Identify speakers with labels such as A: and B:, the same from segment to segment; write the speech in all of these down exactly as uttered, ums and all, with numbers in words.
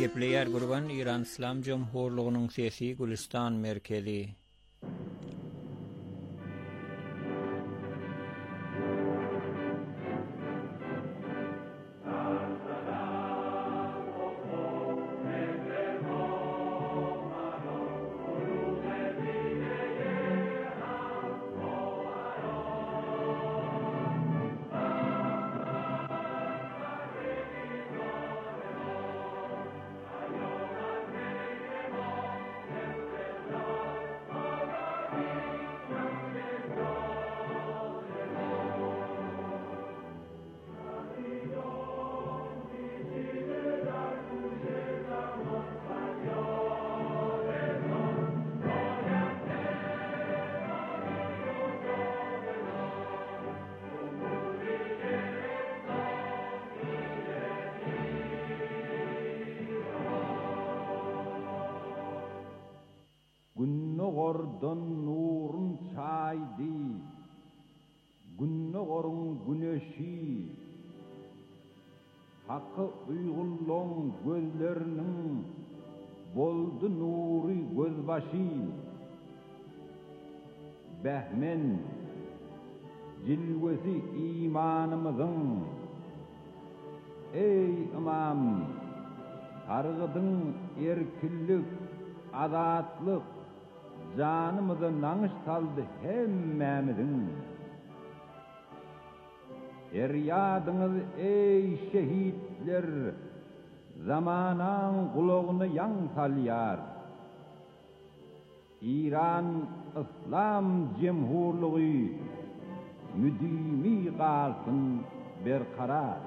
A: gepleýär gurban Iran İslam Jumhurlygynyň sesi Gülistan merkezi.
B: Günnogordan nurun çaydi, günnogorun güneşi, hakkı uygulluğun gözlerinin boldu nuri gözbaşı, behmen cilvesi imanımızın, ey imam, targıdın erkillik, azatlık, canımızı nanış saldı hemmemizin. Eryadınız ey şehitler, zamanan kulağını yan salyar. İran İslam Cemhurluğu müdimi kalsın berkarar.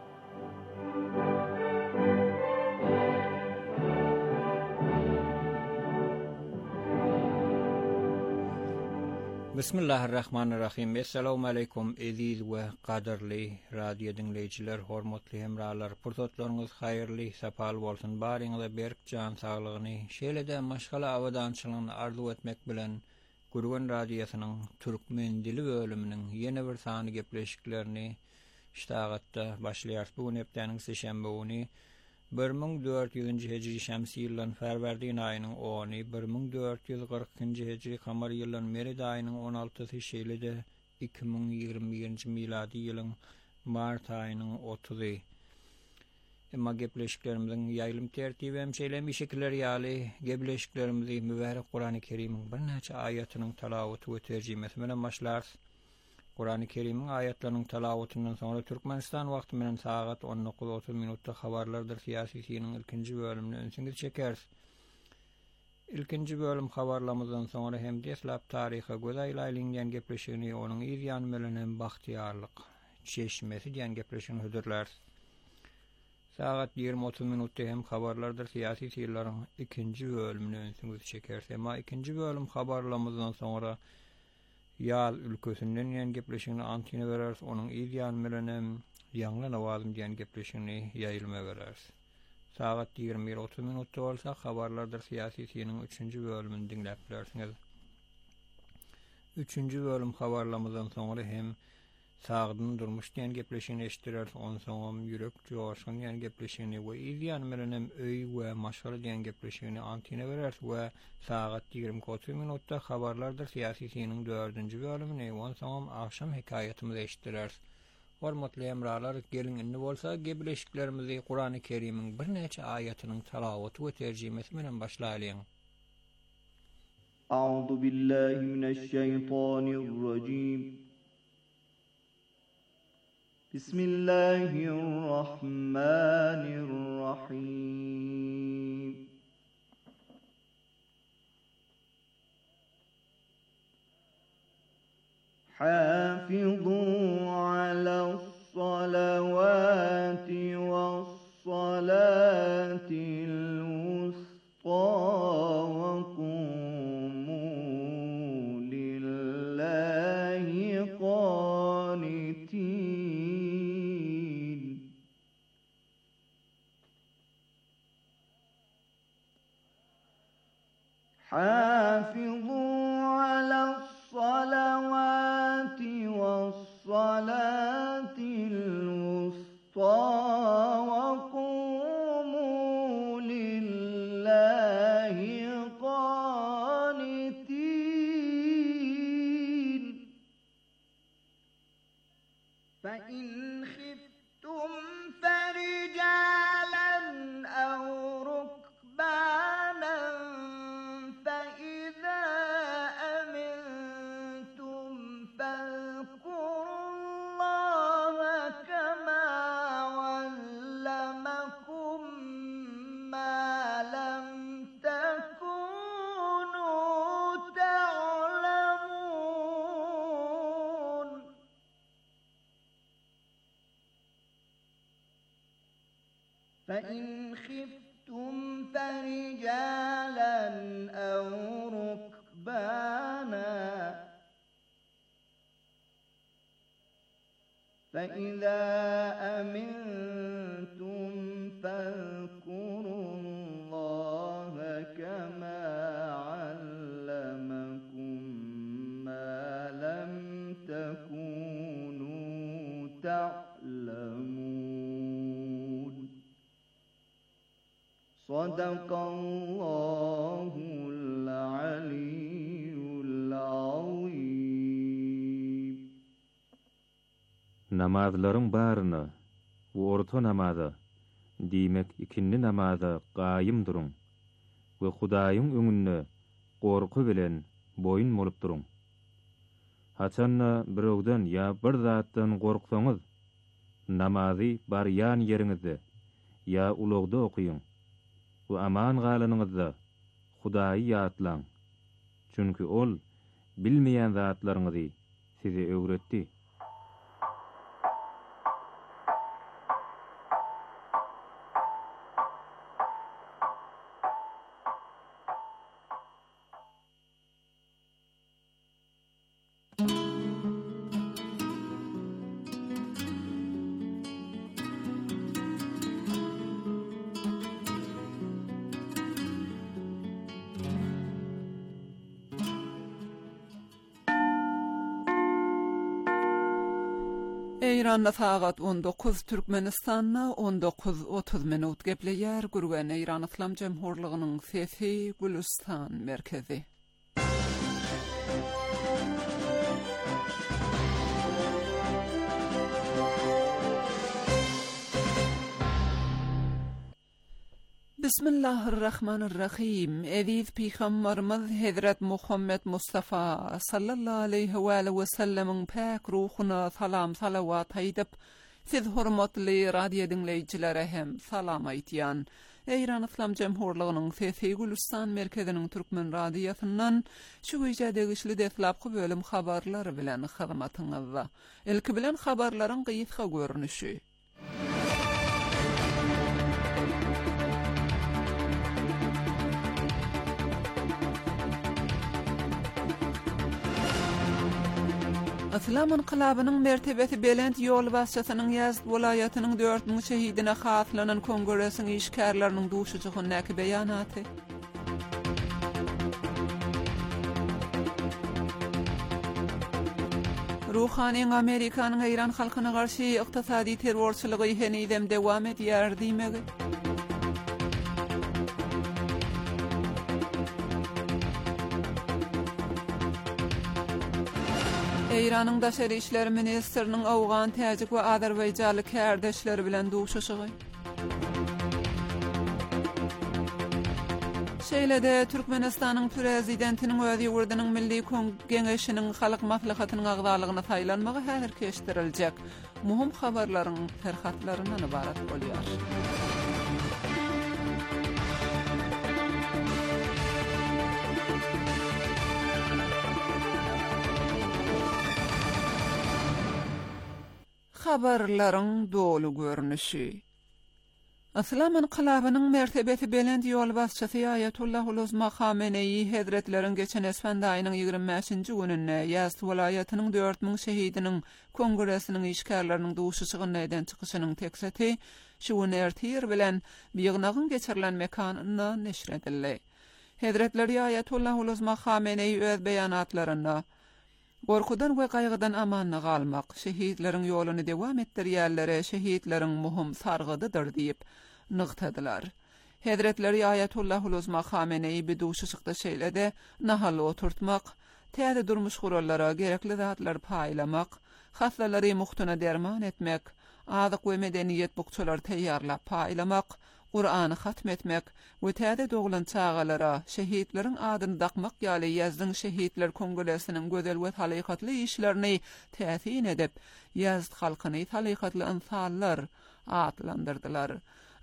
A: Bismillahirrahmanirrahim. Assalamu alaikum aziz we qadirli radio dinleyijiler, hormatly hemralar. Pursatlaryňyz haýyrly, sapal bolsun. Baryňyza berk jan saglygyny, şeýle-de maşgala awadançylygyny arzu etmek bilen Gurban radiosynyň türkmen dili bölüminiň ýene bir sany gepleşiklerini iştagatda başlaýar. Bugun hepdeniň seşembe güni bir ming dört yüzünci hejri şemsi ýylyň Ferwerdiň aýynyň ony, bir ming dört yüz gyrkynjy hejri kamar ýylyň Mered aýynyň on altysy şeýle-de iki ming ýygrimi birinji miladi ýylyň mart aýynyň otuzy. Emma gepleşiklerimiziň ýaýlym tertibi hem şeýle şekiller ýaly gepleşiklerimizi mübarek Kur'an-ı Kerim'iň bir näçe aýatynyň talawaty we terjimesi bilen başlar. Kur'an-ı Kerim'iň aýatlarynyň talawatyndan soňra Türkmenistan wagty bilen sagat on dokuz otuz minutda habarlardyr siýasiyniň ilkinji bölümini öňsüňiz çekeriz. İlkinji bölüm habarlamyzdan soňra hem deslap taryha göz aýlaýlan gepleşigini onuň ýan bilen hem bahtiýarlyk çeşmesi diýen gepleşigini hödürler. Sagat ýygrimi otuz minutda hem habarlardyr siýasy ýyllaryň ikinji bölümini öňsüňiz çekeriz. Emma ikinji bölüm habarlamyzdan soňra ýal ülkesinden ýen gepleşigini antyna bereriz, onuň ýan bilen hem ýanglan awazym diýen gepleşigini ýaýylma bereriz. Sagat ýygrimi bir otuz minutda bolsa habarlardyr siýasiyniň üçünji bölümini dinläp bilersiňiz. üçünji bölüm habarlamyzdan soňra hem sagdyn durmuş diýen gepleşigini eşitdireriz, onuň soňra ýürek joşan diýen gepleşigini we ýan bilen hem öý we maşgala diýen gepleşigini antyna bereriz we sagat ýygrimi otuz minutda habarlardyr siýasiyniň dördünji bölümini, onuň soňra akşam hekaýatymyzy eşitdireriz. Hormatly hemralar, gelin indi bolsa gepleşiklerimizi Kur'an-ı Kerim'iň bir näçe aýatynyň talawaty we terjimesi bilen başlaýalyň.
C: A'udhu billahi mineşşeytanirracim. Bismillahirrahmanirrahim. Hafizu alas-salavati was-salatil wusta wa qumu lillahi qanitin. Hafizu alas-salavati was-salatil wusta wa qumu فإن خفتم فرجالا أو ركبانا فإذا أمنتم فاذكروا الله كما علمكم ما لم تكونوا تعلمون صدق الله العلي العظيم.
D: Namazların barını, orta namaza, diýmek ikinni namaza gaýym durun we Hudaýyň öňünde gorku bilen boyun bolup durun. Haçanna birowden ýa bir zatdan gorksaňyz, namazy barýan ýeriňizde ýa ulugda okuýun we aman galanyňyzda Hudaýy ýatlaň. Çünki ol bilmeýän zatlaryňyzy size öwretdi.
E: Eýranda sagat on dokuz, Türkmenistanna on dokuz otuz minut gepleýär. Gürgen Eýran Islam Jemhurlygynyň sesi Gülistan merkezi. Bismillahirrahmanirrahim. Eziz Peygamberimiz Hazret Muhammed Mustafa sallallahu aleyhi ve sellem'in pak ruhuna salam salavat aýdyp, siz hormatly radio dinleýijilere hem salam aýtýan. Eýran Islam Jemhurlygynyň sesi Gülistan merkeziniň türkmen radiosundan şu güýje degişli deslapky bölüm habarlary bilen hyzmatyňyzda. Ilki bilen habarlaryň gyýyska görnüşi. Islam inqilabynyň mertebesi belent ýol başçysynyň Yazd welaýatynyň dört ming şehidine haslanan kongresiň işgärleriniň duşuçygyny näki beýanaty. Ruhanyň Amerikanyň Eýran halkyna garşy ykdysady terrorçylygy henidem dewam edýär diýmegi. Eýranyň daşary işler ministriniň Awgan, Täjik we Azerbaýjanly kärdeşleri bilen duşuşygy. Şeýlede Türkmenistanyň prezidentiniň öz ýurdunyň milli kengeşiniň halk maslahatynyň agdalygyna saýlanmagy häzir keşdiriljek. Muhim habarlaryň terhatlaryndan ibarat bolýar. Habarlaryň dolu görnüşi. Islam inqilabynyň mertebesi belend ýol başçysy Ayatullah Uluzma Khamenei Hazretleriň geçen esfanda aýynyň ýygrimi beşinji gününde Yazd welaýatynyň dört ming şehidiniň kongresiniň işgärleriniň duşuçygyny eden çykyşynyň tekseti şu ertir bilen biýignagyň geçirilen mekanyna neşr edildi. Hazretleri Ayatullah Uluzma Khamenei öz beýanatlarynda gorkudan we gaýgydan amanna galmak, şehidleriň ýoluny dewam etdirýärlere şehidleriň muhim sargydydyr diýip nyktadylar. Hazretleri Ayatullah Uluzma Khamenei bir duşuşykda şeýlede nahaly oturtmak, täze durmuş gurallara gerekli zatlar paýlamak, haslalary muhtuna derman etmek, azyk we medeniýet bukçalar teýýarlap paýlamak, Qur'any hatm etmek we täze doglan çağalara şehidleriň adyny dakmak ýaly Yazdyň şehidler kongresiniň gözel we halykatly işlerini täsin edip Yazd halkyny halykatly insanlar atlandyrdylar.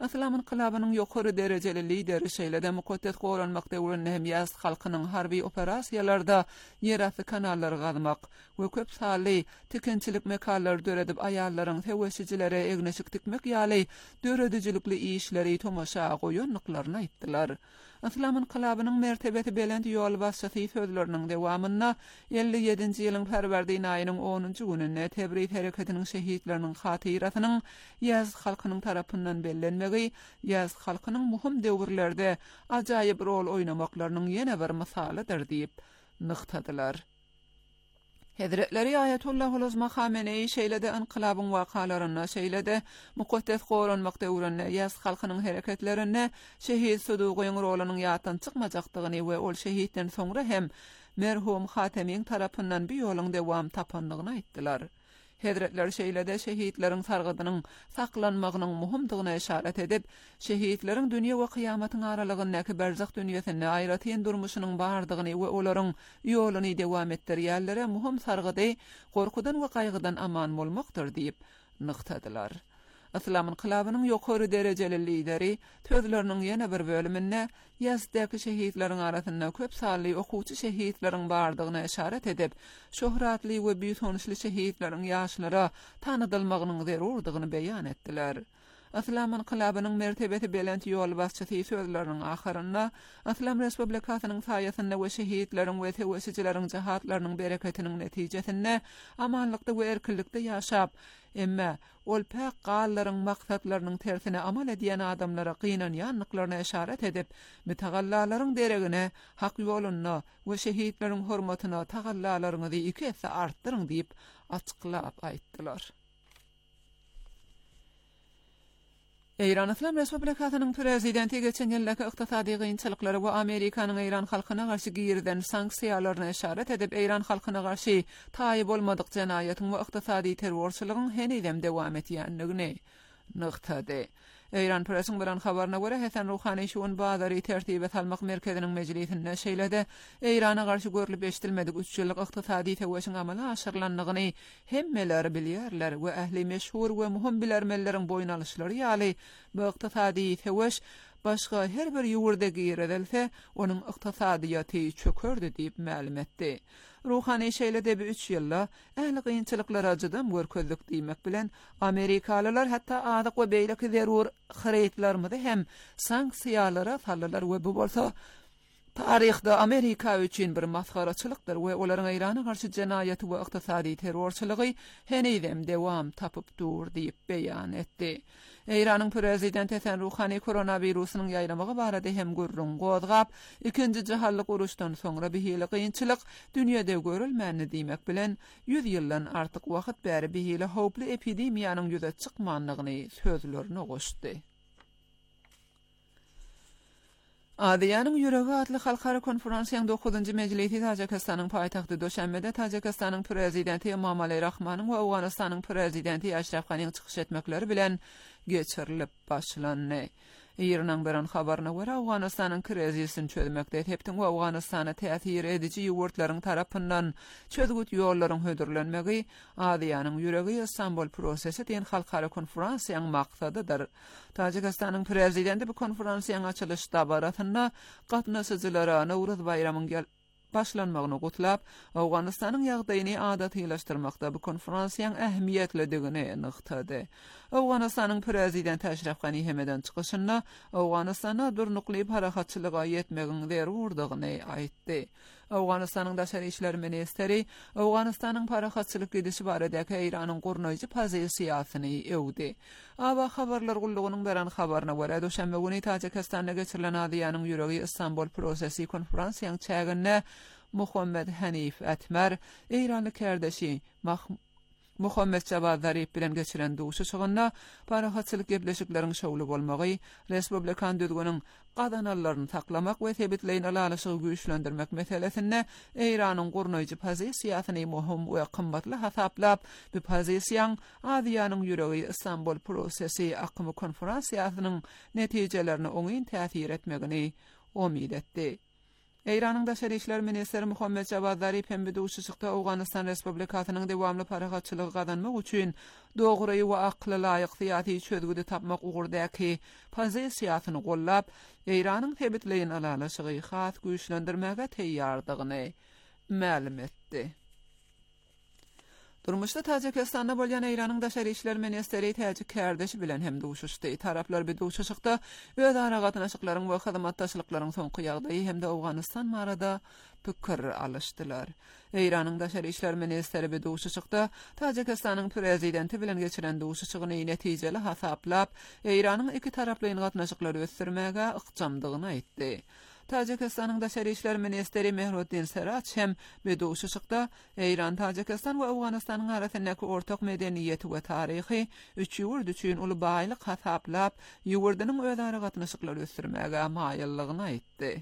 E: Islam inkılabynyň ýokary derejeli lideri şeýle-de mukaddes goranmak döwründe hem ýaz halkynyň harby operasiýalarda ýerasty kanallary gazmak we köp sally tikinçilik mekanlary döredip aýallaryň tewessüjilere egneşik tikmek ýaly döredijilikli işleri tomaşa goýanlyklaryny aýtdylar. Islam inkılabynyň mertebeti belend ýol başçysy sözleriniň dewamynda elli ýedinji ýylyň Ferwerdiň aýynyň onunjy gününe Tebrik hereketiniň şehitleriniň hatyrasynyň ýaz halkynyň tarapyndan bellenmegi, ýaz halkynyň muhim döwürlerde ajaýyp rol oýnamaklarynyň ýene bir misalydyr diýip nyktadylar. Hedretleri Ayetullah Uluzma Khamenei şeýle-de inqilabyň wakalaryna, şeýle-de mukaddes goranmak döwründe ýaz halkynyň hereketlerine şehit sudugyň rolunyň ýatan çykmajakdygyny we ol şehitden soňra hem merhum Hatemiň tarapyndan bir ýoluň dewam tapandygyny aýtdylar. Hedretler şeýle-de şehitleriň sargydynyň saklanmagynyň muhimdigine işaret edip, şehitleriň dünýä we kıyamatyň aralygyndaky berzak dünýäsinde aýratyn durmuşynyň bardygyny we olaryň ýoluny dewam etdirýärlere muhim sargydy gorkudan we gaýgydan aman bolmakdyr diýip nyktadylar. Islam inkılabynyň ýokary derejeli lideri sözleriniň ýene bir bölüminde ýazdaky şehitleriň arasynda köp sally okuwçy şehitleriň bardygyna işaret edip, şöhratly we büýük şehitleriň ýaşlara tanydylmagynyň zerurdygyny beýan etdiler. Islam inkılabynyň mertebeti belent ýol başçysy sözleriniň ahyrynda Islam Respublikasynyň saýasynda we şehitleriň we tewessüjileriň jahatlarynyň bereketiniň netijesinde amanlykda we erkinlikde ýaşap, emma ol päk gallaryň maksatlarynyň tersine amal edýän adamlara gynanýanlyklaryna işaret edip, mütegallalaryň deregine, hak ýoluny we şehitleriň hormatyna tagallalaryňyzy iki esse artdyryň diýip açyklap aýtdylar. Eýran Islam Respublikasynyň prezidenti geçen ýyldaki ykdysady gynçylyklary we Amerikanyň Eýran halkyna garşy girden sanksiýalaryna işaret edip, Eýran halkyna garşy taýyp bolmadyk jenaýatyň we ykdysady terrorçylygyň henidem dewam etýändigini nyktady. Eýran presiň bilen habaryna görä Hasan Ruhany şuun bazary tertibe salmak merkeziniň mejlisinde şeýle-de Eýrana garşy görülip eşdilmedik üç ýyllyk ykdysady tewessüň amala aşyrlandygyny hemmeleri bilýärler we ähli meşhur we muhim bilermelleriň boyun alýşlary ýaly bu ykdysady tewes başga her bir ýurda giredilse onuň ykdysadyýaty çökerdi diýip ma'lum etdi. Ruhany şeýle-de bir üç ýylda ähli gynçylyklara ajydym görkezlik diýmek bilen Amerikalılar hatda adyk we beýleki zerur hyreýtlarmyzy hem sanksiýalara saldylar we bu bolsa taryhda Amerika üçin bir masgaraçylykdyr we olaryň Eýrana garşy jenaýaty we ykdysady terrorçylygy henidem dewam tapyp dur diýip beýan etdi. Eýranyň prezidenti Hasan Ruhany koronawirusynyň ýaýramagy barada hem gurrun gozgap, ikinji jahanlyk uruşdan soňra bihili gynçylyk dünýede görülmänini diýmek bilen yüz ýyldan artyk wagt bäri bihili howply epidemiýanyň ýüze çykmanlygyny sözlerini goşdy. Adiyanyň ýüregi adly halkara konferensiýaň dokuzunjy mejlisi Tajikistanyň paýtagty Döşenbede Tajikistanyň prezidenti Emomali Rahmanyň we Awganystanyň prezidenti Ashraf Ghanyň çykyş etmekleri bilen geçirilip başlandy. Ýeriniň biren habaryna görä Awganystanyň krizisini çözmekde hepden we Awganystana täsir edici ýurtlaryň tarapyndan çözgüt ýollaryň hödürlenmegi Adiyanyň ýüregi Istanbul prosesi diýen halkara konferensiýaň maksadydyr. Tajikistanyň prezidenti bu konferensiýaň açylyş dabaratynda gatnaşyjylara Nowruz bayramynyň başlanmagyny gutlap, Awganystanyň ýagdaýyny adatylaşdyrmakda bu konferensiýaň ähmiýetlidigini nyktady. Awganystanyň prezidenti Ashraf Ghany hemeden çykyşynda Awganystana durnukly harakatçylyga ýetmegiň zerurdygyny aýtdy. Awganystanyň daşary işler ministeri Awganystanyň harakatçylyk gidişi baradaky Eýranyň gurnoýjy pozisiýasyny ewdi. Aba habarlar gullugynyň beren habaryna görä Döşenbe güni Tajikistanda geçirilen Adiyanyň ýüregi Istanbul prosesi konferensiýaň çäginde Muhammed Hanif Atmar Eýranly kardeşi Muhammed Javad Zarif bilen geçiren duşuşygynda parahatçylyk gepleşikleriniň şowly bolmagy, Respublikan düzgünüň gadanalaryny taklamak we sebitleýin alalyşygy güýçlendirmek meselesinde Eýranyň gurnoýjy pozisiýasyny muhim we kymmatly hasaplap, bu pozisiýaň Adiyanyň ýüregi Istanbul prosesi akymy konferensiýasynyň netijelerini oňyn täsir etmegini umid etdi. Eýranyň Daşary işler ministeri Muhammed Javad Zarif hem bir duşuşykda Awganystan Respublikasynyň dewamly paragatçylygy gazanmak üçin dogry we akly laýyk syýasy çözgüde tapmak ugurdaky pozisiýasyny gollap, Eýranyň tebitleýin alalaşygy has güýçlendirmäge teýýardygyny ma'lum etdi. Durmuşda Tajikistanda bolýan Eýranyň Daşary işler ministeri Täjik Kärdeş bilen hem duşuşdy. Taraplar bir duşuşykda öz ara gatnaşyklaryň we hyzmatdaşlyklaryň soňky ýagdaýy hem de Awganystan marada pikir alışdylar. Eýranyň Daşary işler ministeri bir duşuşykda Tajikistanyň prezidenti bilen geçiren duşuşygyny netijeli hasaplap, Eýranyň iki taraplyň gatnaşyklary ösdürmäge ykjamdygyny aýtdy. Tajikistanyň Daşary işler ministeri Mehruddin Seraç hem beduşuşykda Eýran, Tajikistan we Awganystanyň arasyndaky ortak medeniýeti we taryhy üç ýurt üçin uly baýlyk hasaplap, ýurdunyň özara gatnaşyklary ösdürmäge maýyllygyny aýtdy.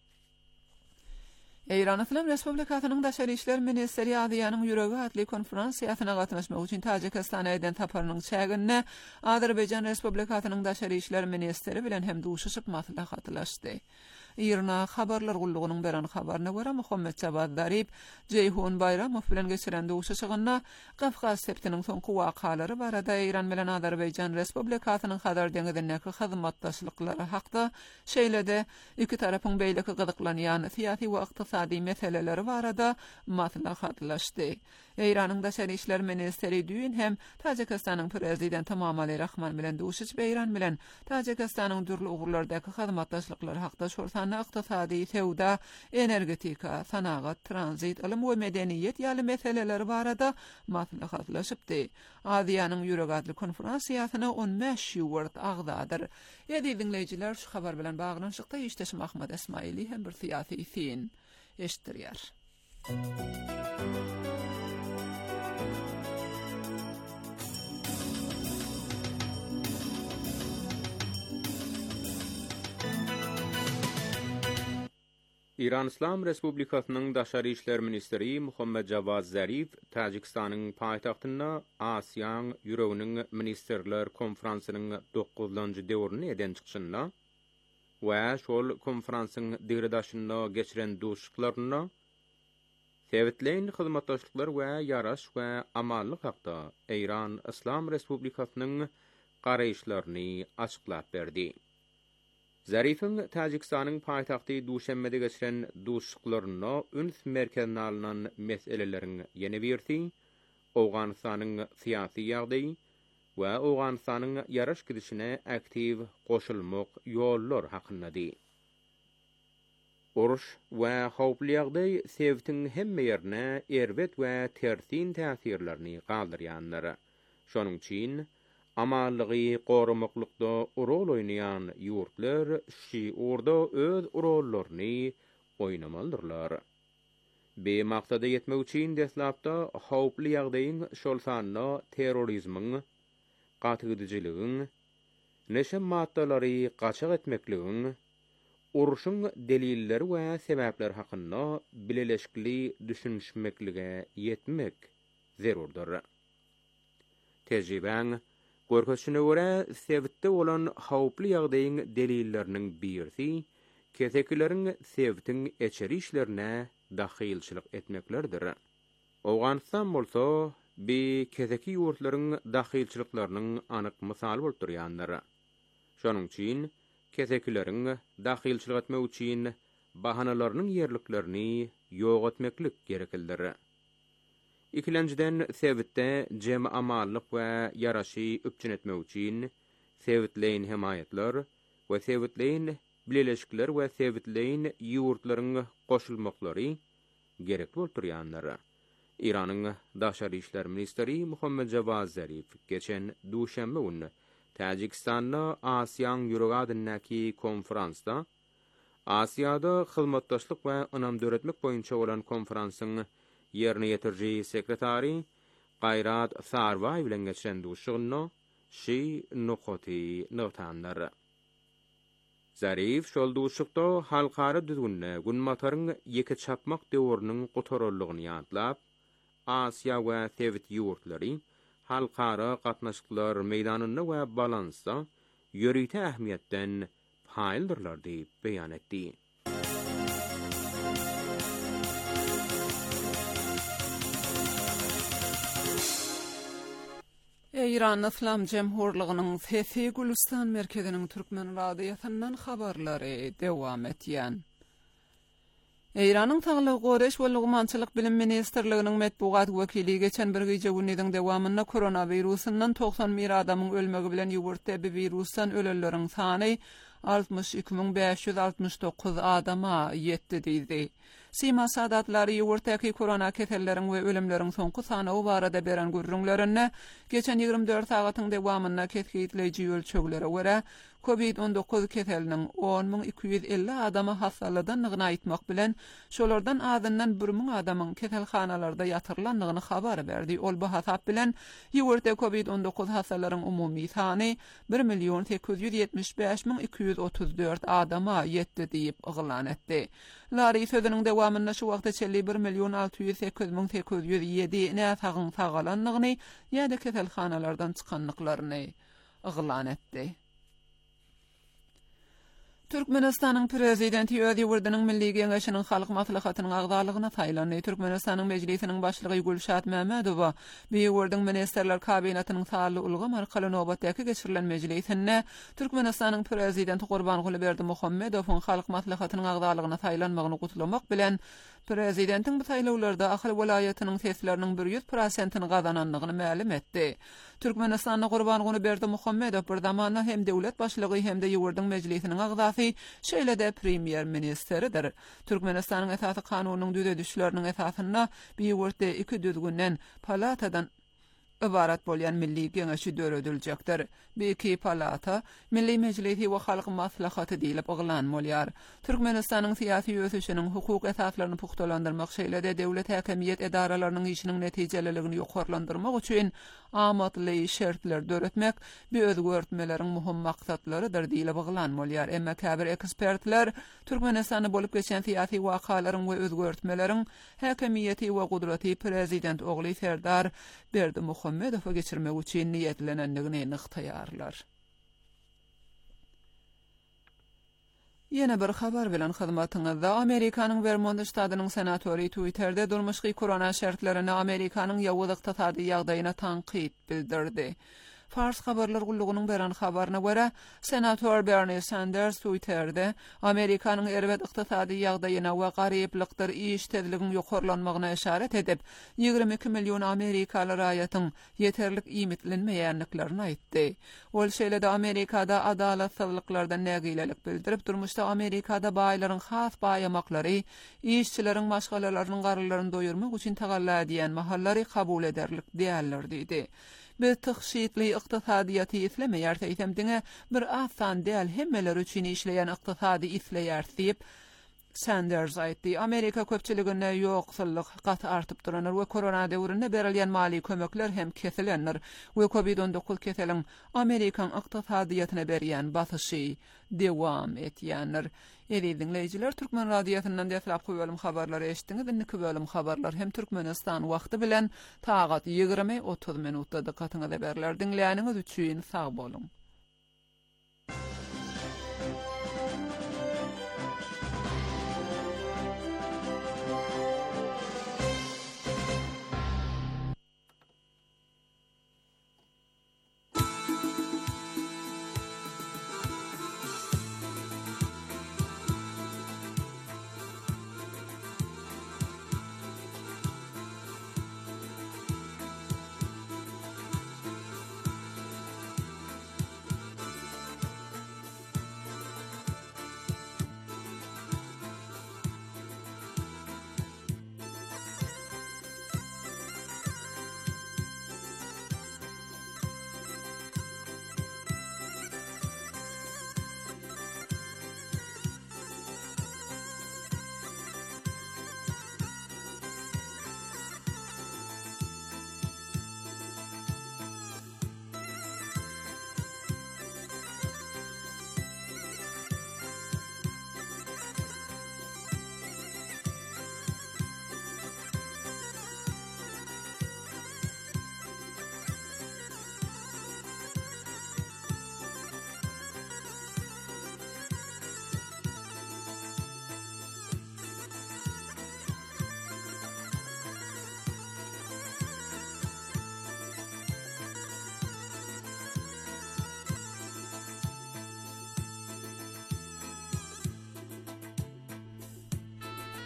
E: Eýran Islam Respublikasynyň Daşary işler ministeri Ýazyanyň ýüregi adly konferensiýasyna gatnaşmak üçin Tajikistan eden taparynyň çägine Azerbaýjan Respublikasynyň Daşary işler ministeri bilen hem duşuşyp maslahatlaşdy. Irna habarlar gullugynyň beren habaryna görä Muhammed Javad Zarif Ceyhun Bayramow bilen geçiren duşuşygyna Gafqaz septiniň soňky wakalary barada Eýran bilen Azerbaýjan Respublikasynyň hadar deňizindäki hyzmatdaşlyklary hakda şeýlede iki tarapyň beýleki gyzyklanýan syýasy we ykdysady meseleleri barada maslahatlaşdy. Eýranyň Daşary işler ministeri düýün hem Tajikistanyň prezidenti Emomali Rahman bilen duşuş Eýran bilen Tajikistanyň dürli ugurlardaky hyzmatdaşlyklary hakda şortany ykdysady, sewda, energetika, sanagat, transit, ilim we medeniýet ýaly meseleleri barada maslahatlaşypdy. Aziýanyň ýüregi adly konferensiýasyna on beş ýurt agdadyr. Ýa-da dinleýijiler şu habar bilen baglanyşykda Işteşim Ahmed Esmaili hem bir syýasy fin eşitdirýär.
D: İran İslam Respublikasynyň Daşary işler ministeri Muhammed Javad Zarif Tajikistanyň paýtagtyna Asiýanyň ýüreginiň ministerler konferensiýanyň dokuzunçy döwrüni eden çykyşyna we şol konferensiýanyň degradasyonyna geçiren duşuklaryna täwitleýin hyzmatdaşlyklar we ýaraş we amallyk hakda Eýran İslam Respublikasynyň garaýşlaryny açyklap berdi. Zarifin Tajikistanyň paýtagty Duşanbede geçiren duşuklaryna üns merkezine alynan meselelerin ýene berdi, Awganystanyň syýasy ýagdaýy we Awganystanyň ýaraş gidişine aktiv goşulmak ýollar hakynda. Uruş we howply ýagdaý sevtiň hemme ýerine erbet we tersin täsirlerini galdyrýanlar. Şonuň üçin amallygy gorumaklykda rol oýnaýan ýurtlar şi orda öz rollaryny oýnamalydylar. Be maksada ýetmek üçin deslapda howply ýagdaýyň şol sanyna terrorizmiň, gatygydyjylygyň, neşe maddalary gaçak etmekligiň, uruşyň delilleri we sebäpleri hakynda bileleşikli düşünşmeklige ýetmek zerurdyr. Tejribeň görkezine görä sevitde bolan howply ýagdaýyň delilleriniň birisi kesekileriň sevtiň eçeri işlerine dahilçilik etmeklerdir. Awganystan bolsa bi keseki ýurtlaryň dahilçiliklarynyň anyk misaly bolup durýanlar. Şonuň üçin kesekileriň dahilçilik etmek üçin bahanalarynyň ýerliklerini ýok etmeklik gereklidir. İkilenciden sevitde cem amallyk we ýaraşy öpçün etmek üçin sevitleýin himayetler we sevitleýin bileleşikler we sevitleýin ýurtlaryň goşulmaklary gerekli bolup durýanlar. İranyň Daşary işler ministeri Muhammed Javad Zarif geçen duşanbe günü Tajikistanda Asiýanyň ýüregi adyndaky konferansda Asiýada hyzmatdaşlyk we ynam döretmek boýunça bolan konferensiň yerine ýetirji sekretary Gayrat Sarway bilen geçen duşugyny şi nuqaty notanlar. Zarif şol duşukda halkara düzgünne günmataryň ýeke çapmak döwrüniň gotarallygyny ýatlap, Asiýa we Sowet ýurtlary halkara gatnaşyklar meýdanyny we balansa ýörüýte ähmiýetden paýldyrlar diýip beýan etdi.
E: İran İslam Cemhurluğu'nun Fethi Gülistan merkezinin Türkmen radyosundan habarları devam etýän. İran'ın Tağlı Goreş we Lugmançylyk bilim ministrliginiň metbuat wekili geçen bir gece günniň dewamynda koronawirusundan doksan bir adamyň ölmegi bilen ýugurtda bir virusdan ölelleriň sany altmış iki bin beş yüz altmış dokuz adama ýetdi diýdi. Sima sadatlary ýugurtdaky korona keselleriň we ölümleriň soňky sany o barada beren gürrüňlerini geçen ýygrimi dört sagatyň dewamynda kesgitleýiji ölçeglere görä covid on dokuz keseliniň on bin iki yüz elli adama hassaladanlygyny aýtmak bilen şolardan azyndan bir bin adamyň keselhanalarda ýatyrlandygyny habar berdi. Ol bu hasap bilen ýugurtda covid on dokuz hassalaryň umumy sany bir milyon sekiz yüz ýetmiş beş bin iki yüz otuz dört adama ýetdi diýip yglan etdi. Lary sözüniň dewamynda şu wagtda çelli bir milyon altı yüz sekiz bin sekiz yüz yedi näsagyn sagalanlygyny ýa-da keselhanalardan çykanlyklaryny yglan etdi. Türkmenistanyň prezidenti öz ýurdunyň milli geňeşiniň halk maslahatynyň agdalygyna taýlandy. Türkmenistanyň mejlisiniň başlygy Gülşat Mämedowa bu ýurduň ministerler kabinetynyň sağly ulga markaly nobatdaky geçirilen mejlisinde Türkmenistanyň prezidenti Gurbanguly Berdimuhammedowyň halk maslahatynyň agdalygyna taýlanmagyny gutlamak bilen prezidentiň bu taýlawlarda Ahly welaýatynyň sesleriniň bir yüz prosentini gazananlygyny ma'lum etdi. Türkmenistanyň Gurbanguly Berdimuhammedow bir zamanda hem döwlet başlygy hem de ýurduň mejlisiniň agdasy şeýle-de premier ministeridir. Türkmenistanyň esasy kanunynyň düzedişleriniň esasynda bu ýurtda iki düzgünden palatadan ibarat bolýan milli geňeşi dörediljakdir. Bu iki palata Milli Mejlisi we Halk Maslahaty diýilip yglanmalýar. Türkmenistanyň syýasy ösüşiniň hukuk esaslaryny puhtalandyrmak şeýle-de döwlet häkimiýet edaralarynyň işiniň netijelerligini ýokarlandyrmak üçin amatly şertler döretmek bu özgörtmeleriň muhim maksatlary diýilip yglanmalýar. Emma käbir ekspertler Türkmenistanda bolup geçen syýasy wakalaryň we özgörtmeleriň häkimiýeti we gudraty prezident ogly Serdar Berdimuhammedowa geçirmek üçin niýetlenendigini nyktaýarlar. Yine bir habar bilen hyzmatyňyzda Amerikanyň Vermont ştadynyň senatory Twitter'de durmuşky korona şertlerini Amerikanyň ýawuzlyk tasady ýagdaýyna tanqid bildirdi. Fars habarlar gullugynyň beren habaryna görä, senator Bernie Sanders Twitter'de Amerikanyň erwet ykdysady ýagdaýyna we garyplykdyr iş tezliginiň ýokarlanmagyna işaret edip, ýygrimi iki milyon Amerikaly raýatyň ýeterlik ümitlenmeýänliklerini aýtdy. Ol şeýle-de Amerikada adalatsızlyklardan nägilelik bildirip, durmuşda Amerikada baýlaryň has baýamaklary, işçileriň maşgalalarynyň garalaryny doýurmak üçin tagalla edýän mahallary kabul ederlik diýerler diýdi. Bir tıxşitli iqtisadiyatı islemeýär täýsemdiňe bir asan däl hemmeler üçin işleýän iqtisady isleýär diýip Sanders aýtdy. Amerika köpçiligine ýoksullyk gat artyp duranlar we korona döwründe berilýän mali kömekler hem kesilenler we covid on dokuz keseliň Amerikan iqtisadiýatyna berýän basyşy dewam etýänler. Eri dinleyijiler, Türkmen radyosundan deflap bölüm habarlary eşitdiňiz. Indi bölüm habarlar hem Türkmenistan wagty bilen tagat ýygrimi otuz minutda dikkatyňyza berler. Dinleýäniňiz üçin sag bolun.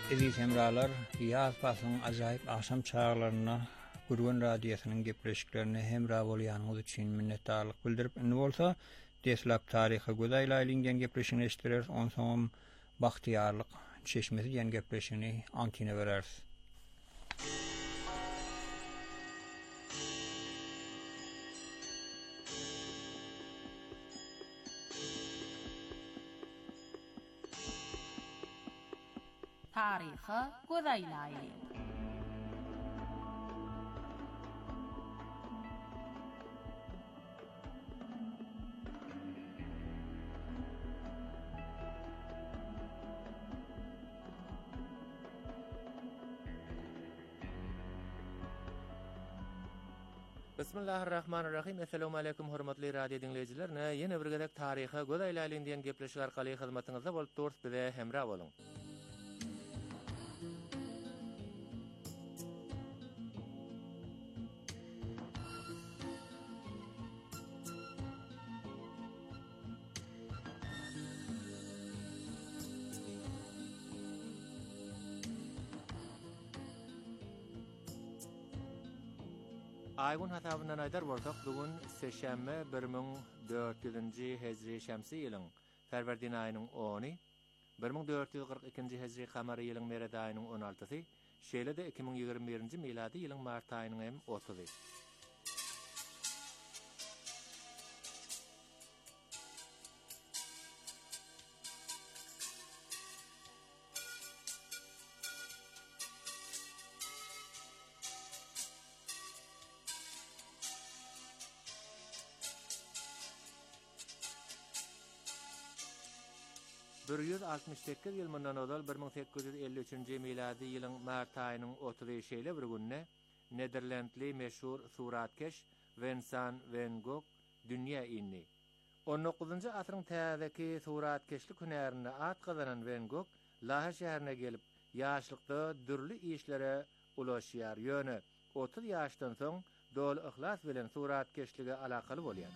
A: Aziz hemralar, yaz basın acayip akşam çağlarına Gurgun Radyosynyň gepleşiklerine hemra bolýanyňyz üçin minnetdarlyk bildirip, indi bolsa deslap taryhy gözaýla ilingen gepleşigini eşitdireriz, onsoň bagtyarlyk çeşmesi diýen gepleşigini antine bereriz.
F: Taryhy gözaýlaýly.
G: Bismillahirrahmanirrahim. Assalamu alaykum hormatly radio dinleyijiler. Ýene bir gezek taryhy gözaýlaýly diýen gepleşik arkaly hyzmatyňyzda bolup durýar, bize hemra boluň. Aygun hatabından aydar bolsak, bugün seşembe bir ming dört ýüzünji hejri şemsi ýylyň Ferwerdin aýynyň ony, bir ming dört ýüz gyrk ikinji hejri kamary ýylyň Merede aýynyň on altysy, şeýle-de iki ming ýygrimi birinji miladi ýylyň mart aýynyň hem otuzy. bir yüz altmış sekiz ýyl mundan ozal bir ming sekiz yüz elli üçinji miladi ýylyň mart aýynyň otuzy şeýle bir günne Nederlandly meşhur suratkeş Vincent van Gogh dünýä indi. on dokuzunji asyryň täzeki suratkeşlik hünerini at gazanan Van Gogh Lahar şäherine gelip ýaşlykda dürli işlere ulaşýar. Ýöne otuz ýaşdan soň dol ihlas bilen suratkeşlige alakaly bolýar.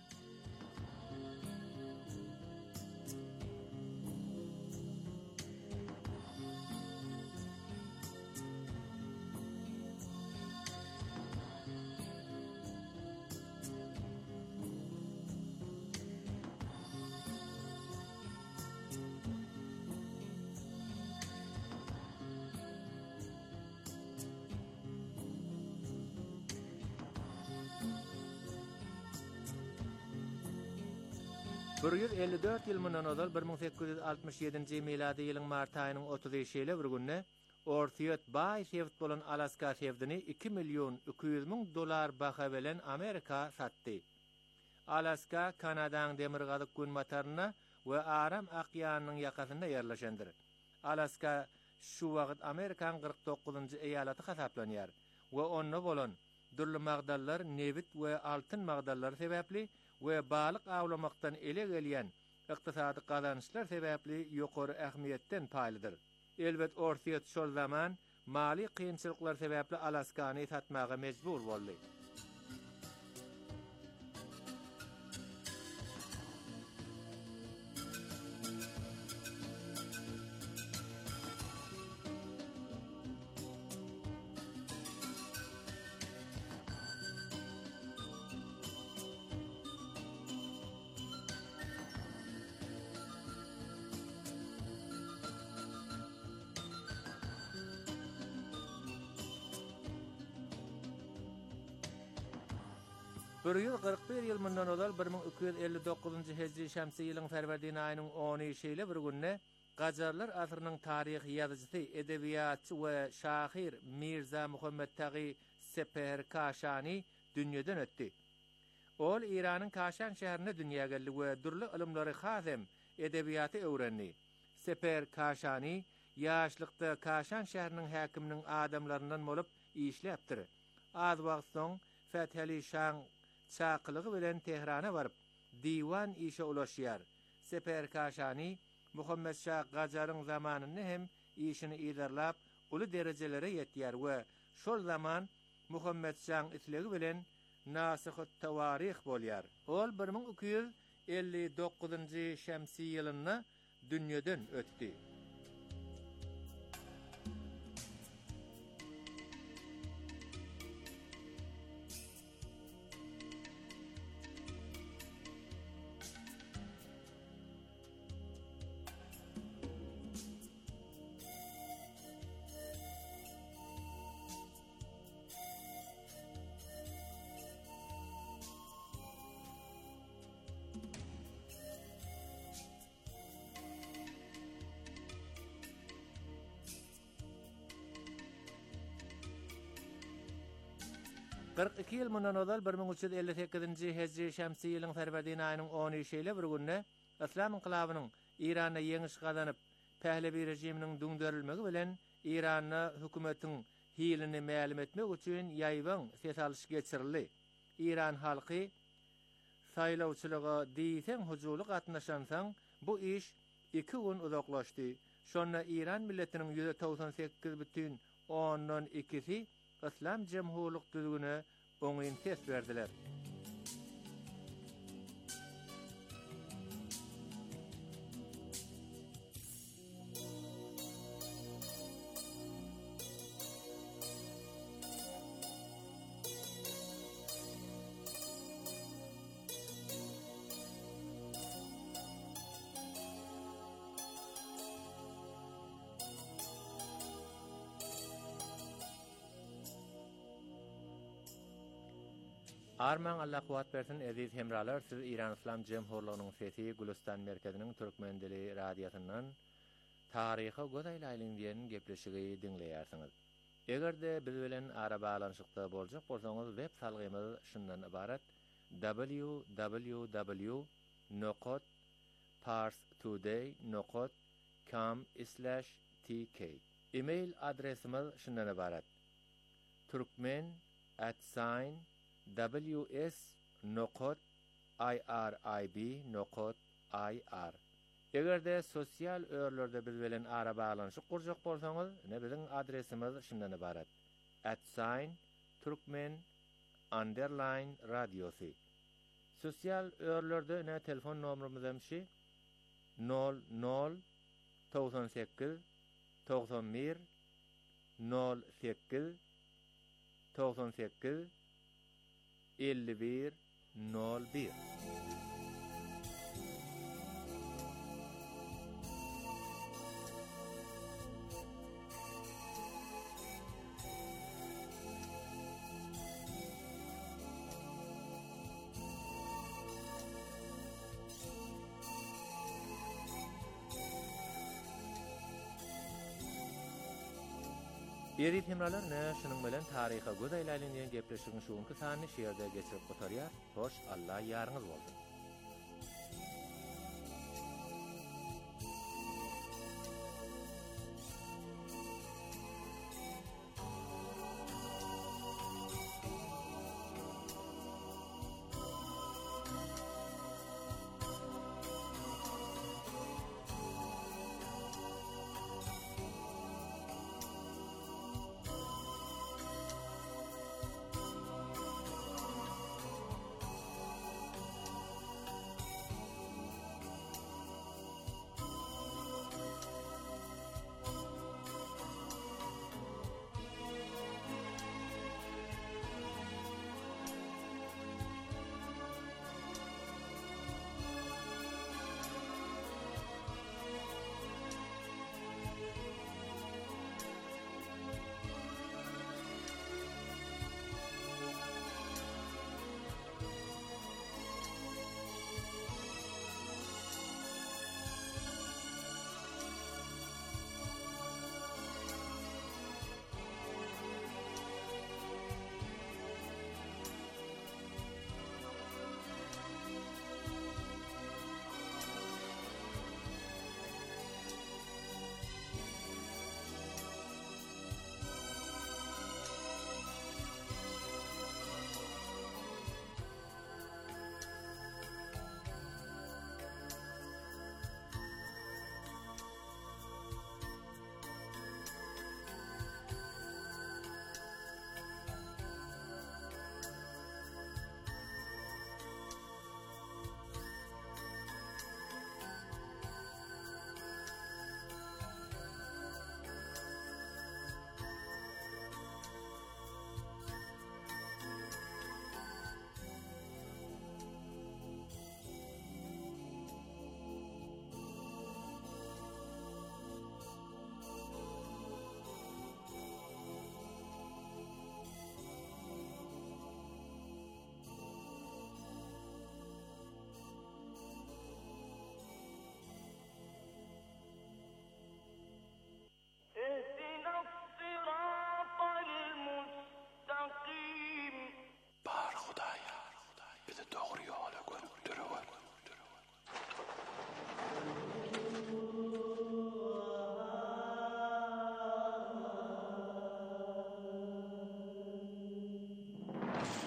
G: bir yüz elli dört ýyl mundan ozal bir ming sekiz yüz altmış ýedinji miladi ýylyň mart aýynyň otuzy şeýle bir günne Ortiýet Bay sevt bolan Alaska sevdini iki milyon iki yüz ming dolar baha bilen Amerika satdy. Alaska Kanadaň demir gazyk gün mataryna we Aram akýanynyň ýakasynda ýerleşendir. Alaska şu wagt Amerikaň kırk dokuzunji eýalaty hasaplanýar we onna bolan durly magdallar, nebit we altyn magdallar sebäpli we balyk awlamakdan ele gelýän ykdysady gazançlar sebäpli ýokary ähmiýetden paýlydyr. Elbet Ortiýet şol zaman mali kynçylyklar sebäpli Alaskany satmaga mejbur boldy. bir yüz kırk bir ýyl mundan ozal bir ming iki yüz elli dokuzunji hejri şemsi ýylyň Ferwerdin aýynyň ony şeýle bir günne Gajarlar asyrynyň taryhy ýazyjysy, edebiýatçy we şahyr Mirza Muhammed Taghi Seper Kaşani dünýeden ötdi. Ol Iranyň Kaşan şäherine dünýäge geldi we durly ilmlary hasem edebiýaty öwrendi. Seper Kaşani ýaşlykda Kaşan şäheriniň häkiminiň adamlaryndan bolup işläpdir. Az wagt soň Fethali Şah çaqlygy bilen Tehrana baryp diwan işe ulaşýar. Seper Kaşani Muhammed Şah Gajaryň zamanyny hem işini idarlap uly derejelere ýetýär we şol zaman Muhammed Şah islegi bilen nasyhat tawarih bolýar. Ol bir ming iki yüz elli dokuzunji şemsi ýylyny dünýeden ötdi. qirq iki ýyl mundan ozal bir ming üç ýüz elli sekizinji hejri şämsi ýylyň Ferwerdin aýynyň ony şeýle bir günde Islam inqilabynyň Iranda ýeňiş gazanyp Pählevi rejiminiň düňderilmegi bilen Iranda hökümetiň hilini ma'lum etmek üçin ýaýban ses alyş geçirildi. İran halky saýlawçylyga diýsen huzurly gatnaşansaň bu iş iki gün uzaklaşdy. Şonda İran milletiniň ýüzde doksan sekiz бүтүn ondan ikisi Islam Jemhurlyk düzgüne oňyn ses berdiler. Arman Allah kuwat bersin aziz hemralar, siz İran İslam Jemhurlygynyň sesi Gülistan merkeziniň türkmen dili radiosundan taryha gozaýlaýlyň diýen gepleşigi dinleýärsiňiz. Egerde biz bilen ara balanşykda boljak bolsaňyz web salgymyz şundan ibarat: w w w nokta parstoday nokta com slash t k. Email adresimiz şundan ibarat: turkmen at ws nokta irib nokta ir. Egerde sosial örlerde biz bilen ara balanşyk kurjak bolsaňyz, ne biziň adresimiz şundan ibarat: at turkmen underline radiosi. Sosial örlerde ne telefon nomerimiz hemşi nol nol doksan sekiz doksan bir nol sekiz doksan sekiz elli bir nol bir. Eri hemralar ne şunun bilen taryha gozaýlaýlyň diýen gepleşigiň şuňky sany şeýerde geçirip gotarýar. Hoş, Allah ýarňyz bolsun.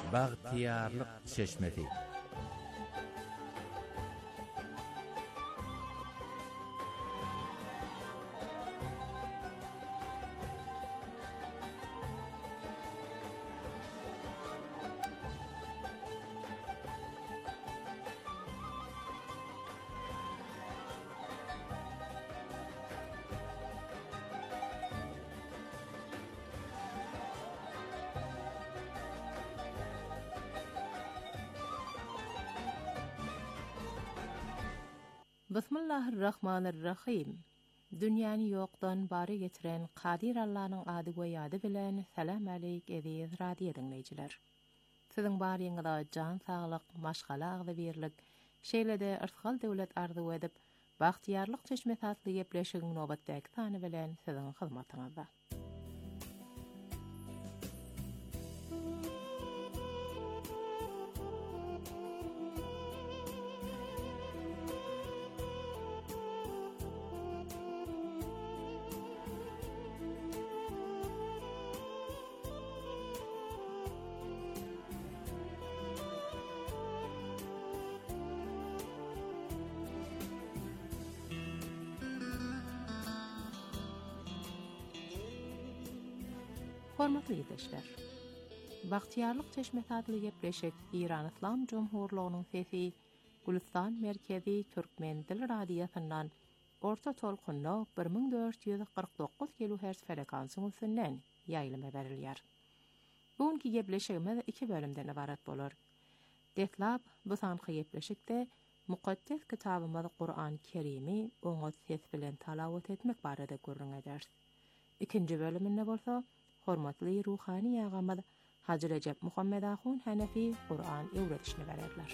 G: Baghtiyarlyk çeşmesi.
H: Bismillahirrahmanirrahim. Dünýäni ýokdan bary getiren Qadir Allah'nyň ady we ýady bilen salam aleyk eziz radio dinleýijiler. Siziň baryňyzda jan saglyk, maşgala agdy berlik, şeýlede irtigal döwlet arzu edip, baghtiyarlyk çeşmesi atly gepleşigiň nobatdaky sany bilen siziň hyzmatyňyzda. Hormatly ýetişler. Baghtiyarlyk çeşmesi adly gepleşik İran İslam Jumhurlygynyň sesi Gülistan Merkezi Türkmen dil radiosundan orta tolkunda bir ming dört ýüz kırk dokuz kilohertz frekansyň üstünden ýaýlama berilýär. Bugunky gepleşigimiz iki bölümden ibarat bolar. Detlap bu sanky gepleşikde mukaddes kitabymyz Qur'an Kerimi oňa ses bilen talawat etmek barada görüň ederiz. İkinji bölüminde bolsa hormatly ruhani ýagamyz Hacı Recep Muhammed Ahun Hanefi Qur'an öwredişini bererler.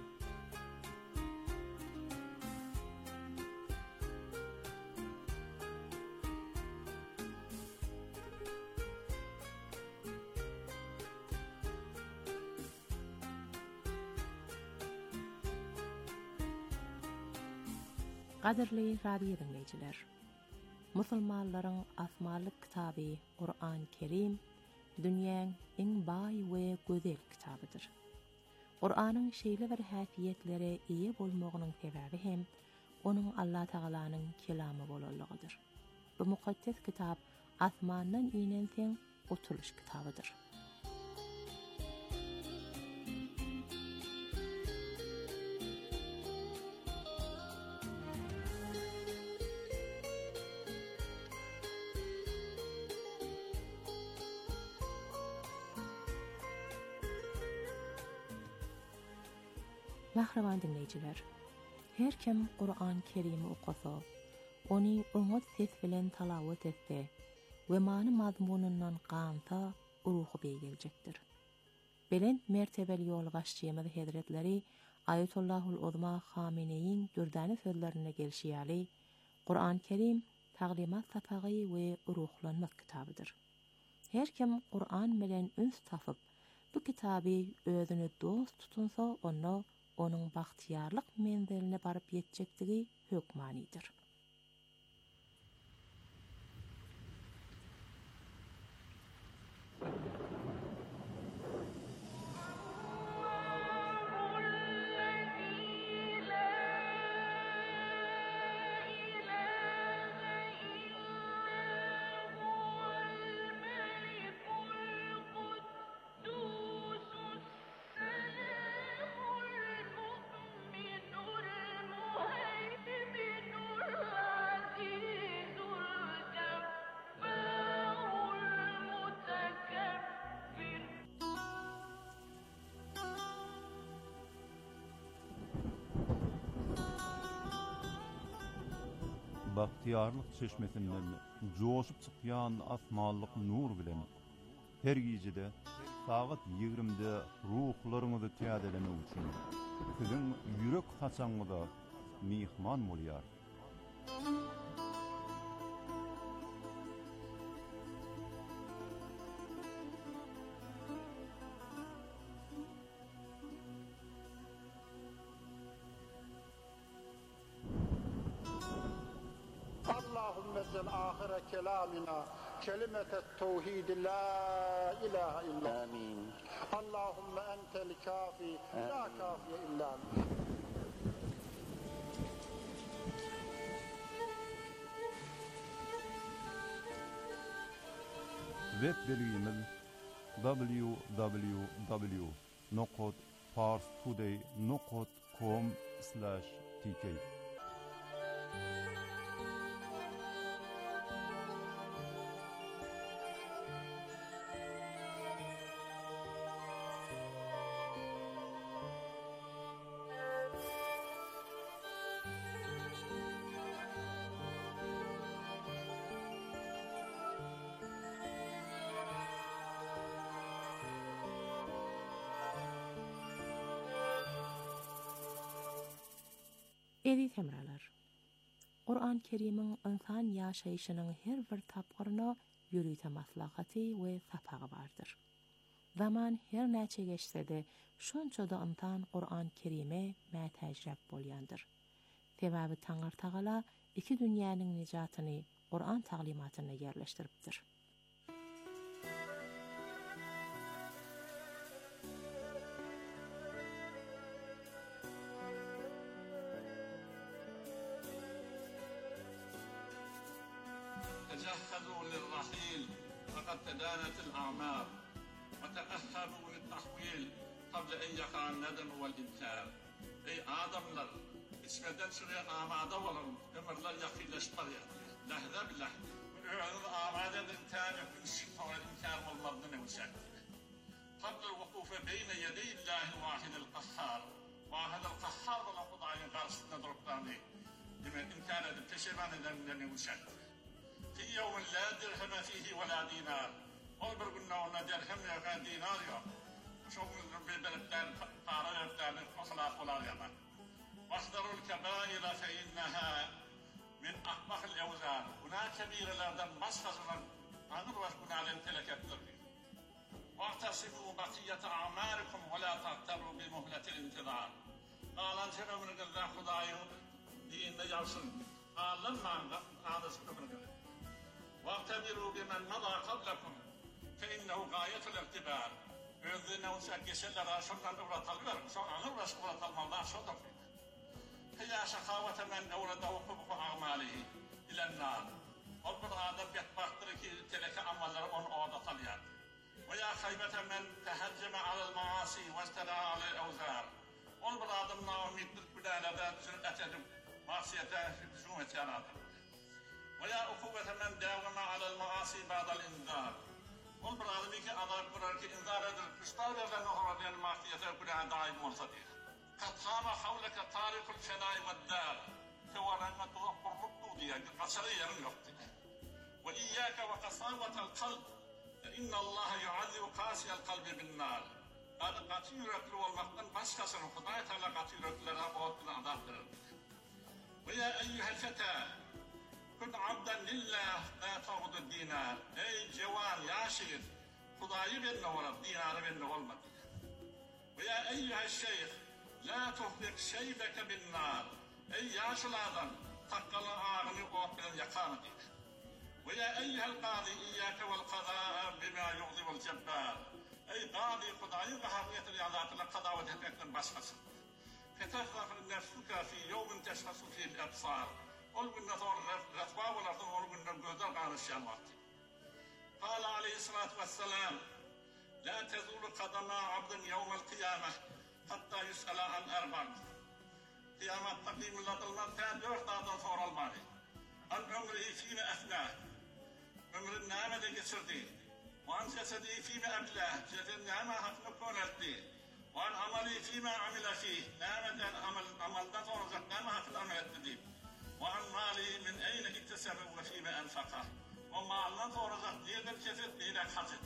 H: Qadirli radio dinleyijiler, musulmanlaryň asmanlyk kitaby Qur'an Kerim dünýäň iň baý we gözel kitabydyr. Qur'anyň şeýle bir häsiýetleri iýe bolmagynyň sebäbi hem onuň Allah Tagalanyň kelamy bolanlygydyr. Bu mukaddes kitap asmandan inen gutuluş kitabydyr. Mahraman dinleyijiler, her kim Qur'an Kerimi okasa, ony oňa ses bilen talawat etse we many mazmunundan ganta ruhy beýgeljekdir. Belen mertebeli ýol başçymyz Hazretleri Ayatullahul Uzma Khameneiň dürdany sözlerine gelşýäli, Qur'an Kerim taglimat sapagy we ruhlanmak kitabydyr. Her kim Qur'an bilen üns tapyp, bu kitaby özüne dost tutunsa, onu onuň baghtiyarlyk menziline baryp ýetjektigi hökmanydyr.
I: Bahtiyarlyk çeşmesinden joşup çykýan asmanlyk nur bilen her gijede saat ýigrimde ruhlaryňyzy täzelemek üçin siziň ýürek haçaňyzda mihman bolýar.
J: كلامنا كلمة التوحيد لا إله إلا آمين. اللهم أنت الكافي لا كافي إلا أنت.
I: Web bilgimiz w w w nokta parstoday nokta com slash t k.
H: Edi temralar. Qur'an Kerim'in insan yaşayışının her bir tapqırına yürüyte maslahati ve sapağı vardır. Zaman her näçe geçse de şonça da insan Qur'an Kerim'e mätäjrep bolýandyr. Sebäbi Taňar Tagala iki dünýäniň nijatyny Qur'an taglimatyna yerleşdiripdir.
K: تجهزوا للرحيل فقد تدانت الأعمار وتأهبوا للتحويل قبل أن يقع الندم والإنكار. أي آدمler ismeden şuraya amada olalım. Ömürler yakınlaştırıyor. Lahza billah. Ömürler amada الإنكار يكون الشفاء والإنكار والمرض نوشك. قبل الوقوف بين يدي الله الواحد القهار. واحد القهار ولا قضاء قرص نضرب ثاني. لمن إنكار التشبان لم نوشك. في يوم لا درهم فيه ولا دينار. أول قلنا ولا درهم يا دينار يا. شو من بلدان قارئتان أخلاق ولا يمان. واحذروا الكبائر فإنها من أقبح الأوزار. هناك كبيرة لدن مسخصنا أمر وكنا على تلك التربية. واعتصموا بقية أعماركم ولا تغتروا بمهلة الانتظار. قال أنشأ من الله خدايو دين يوصل. قال لما هذا سكر من الله. واعتبروا بمن مضى قبلكم فإنه غاية الاعتبار. يذن وسجسل راشنا نورة الورق سواء نورة سورة الموضع صدق. هي شقاوة من أورده قبح أعماله إلى النار. أربط آدم يتبخترك تلك أمال أن أوضى طليان. ويا خيبة من تهجم على المعاصي واستدعى على الأوزار. أربط آدم ناوم يدرك بدالة جرأة معصية في بسومة آدم. ويا أخوة من داوم على المعاصي بعد الإنذار. أربط آدم يكي أضرب قرارك إنذار هذا الكستار لأنه رضي المعصية كلها داعي مرصدية. قد خام حولك طارق الفناء والدار فورمة الردودية قصرية من وقتك. وإياك وقساوة القلب فإن الله يعذب قاسي القلب بالنار. هذا قاتيرك له والمقدن بس كسر خطايت على قاتيرك لنا بوطن أعضاء. ويا أيها الفتى كن عبدا لله لا تعبد الدينار. أي جوان ياشر خداي بيننا ولا الدينار بيننا والمد. ويا أيها الشيخ لا تهلك شيبك بالنار. أي يا شلادا تقل آغني وقل يقامتك. ويا أيها القاضي إياك والقضاء بما يغضب الجبار. أي قاضي قضاء غهوية الإعضاء القضاء وتهلك بسخص. فتفرق نفسك في يوم تشخص فيه الأبصار. قل قلنا ثور رتبا ولا ثور قلنا قدر عن الشامات. قال عليه الصلاة والسلام لا تزول قدم عبد يوم القيامة حتى يسأل عن أربع. قيامة تقديم الله المرتاد يرتاد ثور المالي. عن عمره فيما أفناه. عمر النعمة لجسده. وعن جسده فيما أبلاه. جسد النعمة حتى نكون الدين. وعن عمله فيما عمل فيه. نعمة عمل عمل ثور نعمة حتى عمل الدين. وعن ماله من أين اكتسب وفيما أنفقه. وما الله ثور زهد الجسد إلى حسد.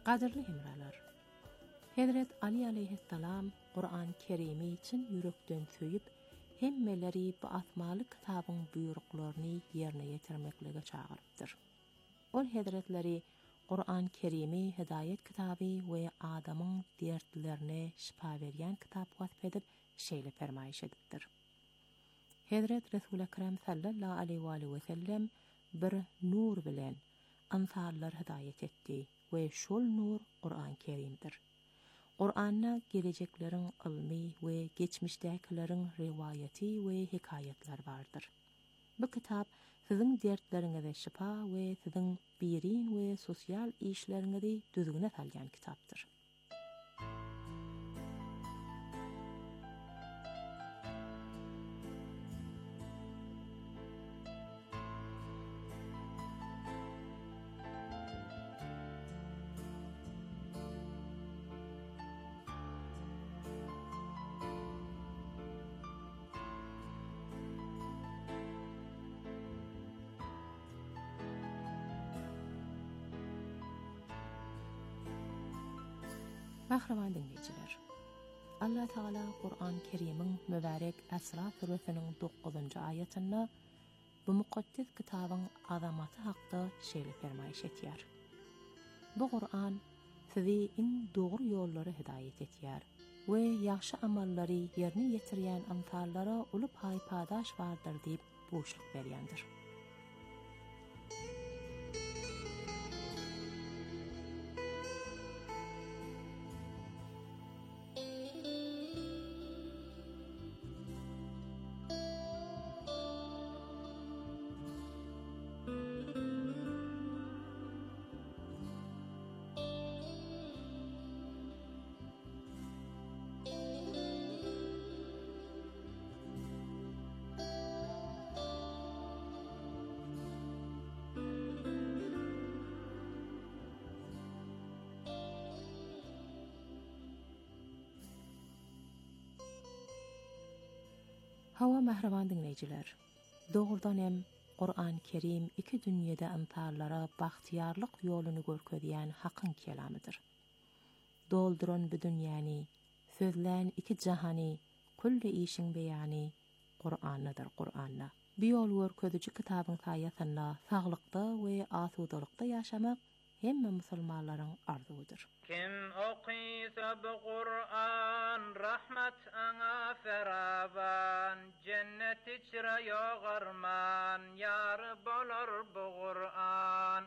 H: Gadirli hemralar. Hazret Ali aleyhisselam Kur'an-ı Kerim'i için yürekden söyüp hemmeleri bu atmalı kitabın buyruklarını yerine getirmekle çağırıptır. Ol Hazretleri Kur'an-ı Kerim'i hidayet kitabı ve adamın dertlerine şifa veren kitap vasfedip şeýle fermaýyş edipdir. Hazret Resul-i Ekrem sallallahu aleyhi ve sellem bir nur bilen ansarlar hidayet etdi ve şol nur Kur'an-ı Kerim'dir. Kur'an'na geleceklerin ilmi ve geçmişdekilerin rivayeti ve hikayetler vardır. Bu kitap sizin dertlerinize şifa ve sizin birin ve sosyal işlerinizi düzgüne salgan kitaptır. Mahraman dinleyiciler, Allah Teala Kur'an-ı Kerim'in mübarek Esra suresinin dokuzuncu ayetinde bu mukaddes kitabın azamatı hakkında şeýle fermaýyş etýär. Bu Kur'an sizi in doğru yollara hidayet etýär ve yaxşı amallary yerine getirýän amsallara ulup haypadaş vardır diýip boşluk berýändir. Hawa mahraman dinleyiciler, doğrudan hem Kur'an-ı Kerim iki dünyada amtarlara baxtiyarlık yolunu görkezýän haqqın kelamıdır. Dolduran bu dünýäni, sözlän iki jahany, kulli işin beýany Kur'an'adır Kur'an'a. Bu yol görkezüji kitabyň saýasynda saglykda we asudalykda ýaşamak hemme musulmanlaryň arzuwydyr.
A: Kim okuysa bu Kur'an, rahmet ana feravan, cennet içre yoğarman, yarı bolur bu Kur'an.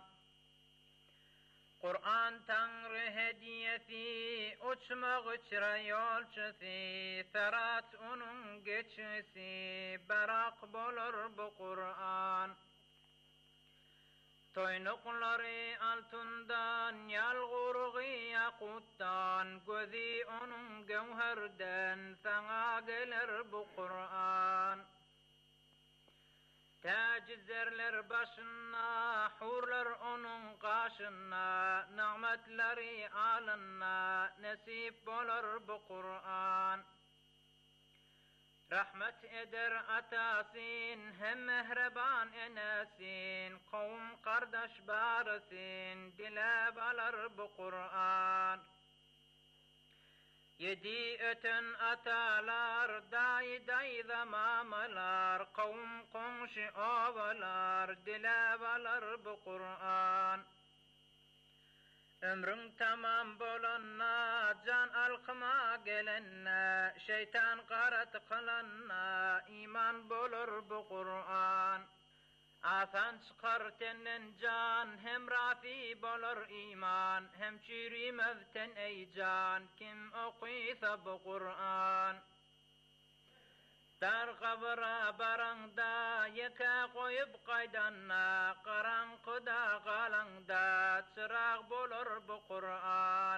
A: Kur'an Tanrı hediyesi, uçmak içre yolçusi, ferat onun geçisi, berak bolur bu Kur'an. Toynukları altından, yalgurğu yakuttan, gözü onun gevherden, sana gelir bu Kur'an. Tacizlerler başına, hurlar onun kaşına, nimetleri alına, nasip olur bu Kur'an. Rahmet eder atasin, hem mehreban enesin, kavm kardeş barısin, dilep alır bu Kur'an. Yedi öten atalar, dayi dayi zamamalar, kavm komşu ovalar, dilep alır bu Kur'an. Ömrün tamam bolanna, can alkıma gelenna, şeytan qarat kılanna, iman bolur bu Kur'an. Asan çıkar tenden can, hem rafi bolur iman, hem çürümezten ey can, kim okuysa bu Kur'an. Dar kabra baranda, yeka koyup kaydanna, karanqıda qalanda, çıraq bolur bu Kur'an.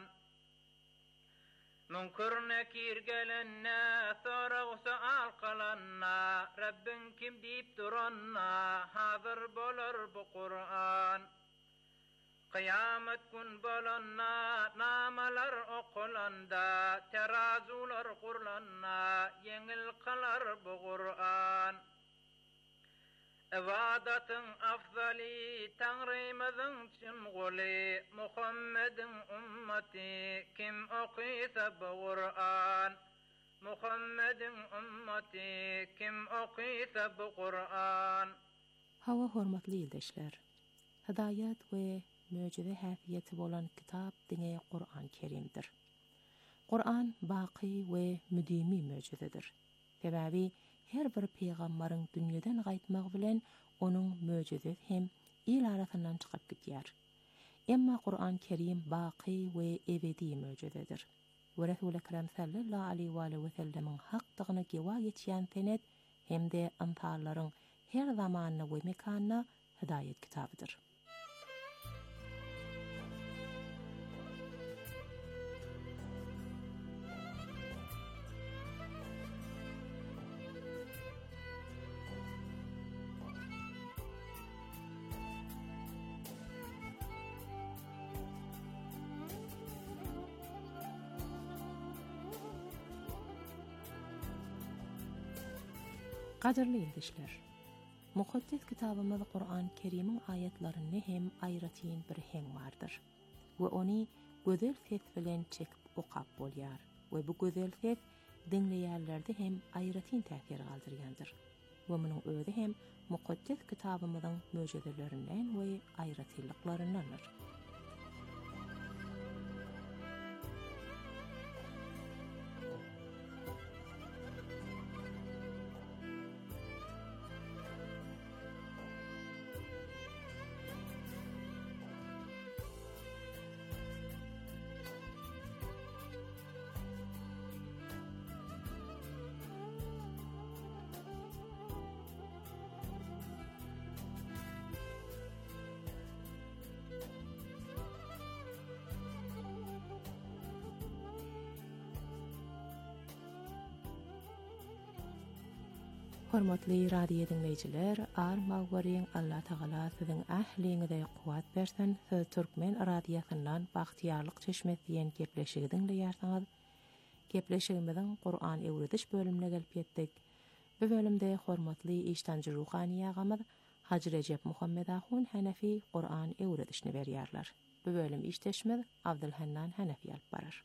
A: Münkür nekir gelenne, soruq sual kılanna, Rabbin kim deyip duranna, hazır bolur bu Kur'an. Kıyamet gün bolanna, namalar okulanda, terazular kurlanna, yengil kılar bu Kur'an.
L: İbadatın afzali Tanrımızın çinguli Muhammed'in ümmeti kim okuysa bu Kur'an Muhammed'in ümmeti kim okuysa bu Kur'an.
H: Hava hormatly ýoldaşlar. Hidayat we möjüze häsiýeti bolan kitap diňe Kur'an Kerimdir. Kur'an baqy we müdimi möjüzedir. Sebäbi her bir peýgambaryň dünýeden gaýtmagy bilen onuň möjüzesi hem il arasyndan çykyp gitýär. Emma Kur'an Kerim baqy we ebedi möjüzedir. Ve Resul Ekrem sallallahu aleyhi ve sellem'in hakdygyny gewa geçýän senet hemde antarlaryň her zamanyna we mekanyna hidayet kitabydyr. Qadirli ýoldaşlar, mukaddes kitabymyz Kur'an Kerim'in ayetlerini hem aýratyn bir heň bardyr. We ony gözel ses bilen çekip okap bolýar. We bu gözel ses dinleýärlerde hem aýratyn täsir galdyrýandyr. We munyň özi hem mukaddes kitabymyzyň möjüzelerinden we aýratylyklaryndandyr. Hormatly radio dinleyijiler, ar magwaryň Allah Taala siziň ähliňizde kuwat bersin. Söz Türkmen radiosyndan bagtyarlyk çeşmet diýen gepleşigi dinleýärsiňiz. Gepleşigimiziň Kur'an öwrediş bölümine gelip ýetdik. Bu bölümde hormatly iştanjy ruhany ýagamy Hacı Recep Muhammed Ahun Hanefi Kur'an öwredişini berýärler. Bu bölüm işteşmez Abdülhannan Hanefi alyp barar.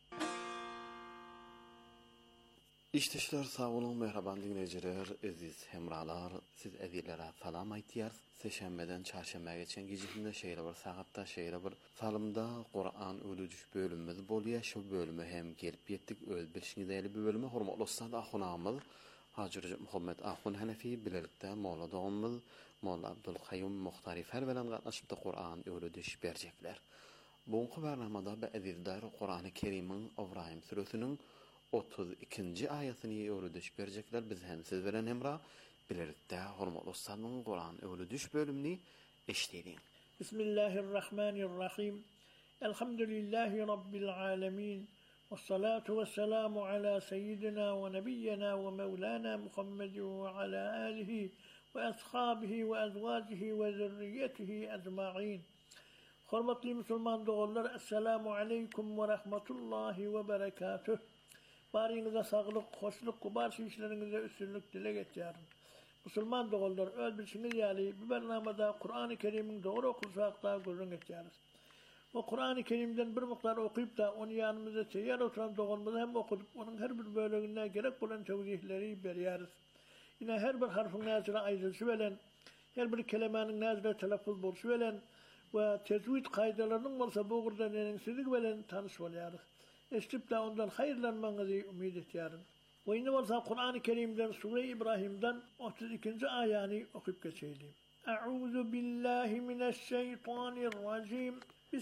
M: İşteşler sağ olun, merhaban dinleyiciler, aziz hemralar, siz azizlere salam aýtýar. Seşenbeden çarşembe geçen gecesinde şeýle bir sagatda şeýle bir salymda Kur'an öwrediş bölümimiz bolýar. Şu bölüme hem gelip ýetdik. Öz bilişiňizde bu bölüme hormatly dostlar ahunamyz Hacı Recep Muhammed Ahun Hanefi bilelikde Molla dogumyz Molla Abdulkayyum Muhtarifar bilen gatnaşyp Kur'an öwrediş berjekler. Buňky barnamada bu azizler Kur'an-ı Kerim'in Ibrahim suresiniň otuz ikinji aýatyny öwrediş berjekler. Biz hem siz bilen hemra bilelikde hormatly dostlaryň Kur'an öwrediş bölümini eşdiýdik.
N: Bismillahirrahmanirrahim. Elhamdülillahi rabbil alamin. Vessalatu vesselamu ala seyyidina ve nebiyyina ve mevlana Muhammed ve ala alihi ve ashabihi ve azwajihi ve zurriyyetihi ecmaîn. Hormatly musulman dogallar, assalamu aleykum ve rahmetullahi ve berekatuh. Baryňyza saglyk, hoşluk, gubar işleriňize üstünlük dile getýärin. Musulman dogallar, öz bilşiňiz ýaly bu barnamada Kur'an-ı Kerim'iň dogry okusakda gözüň etýäris. Bu Kur'an-ı Kerim'den bir miktar okuyup da onu yanımıza teýär oturan dogalymyzy hem okudyp, onun her bir bölегine gerek bolan tewzihleri berýäris. Ine her bir harfyň näzire aýdylşy bilen, her bir kelemanyň näzire telaffuz bolşy bilen we tezwid kaydalarynyň bolsa bu gurdan eniňsizlik bilen tanyş bolýarys. Eşitip de ondan hayırlanmanızı ümid etýärin. Ve indi bolsa Kur'an-ı Kerim'den Sure İbrahim'den otuz ikinji aýany okuyup geçeýdim. Euzu billahi mineşşeytanirracim.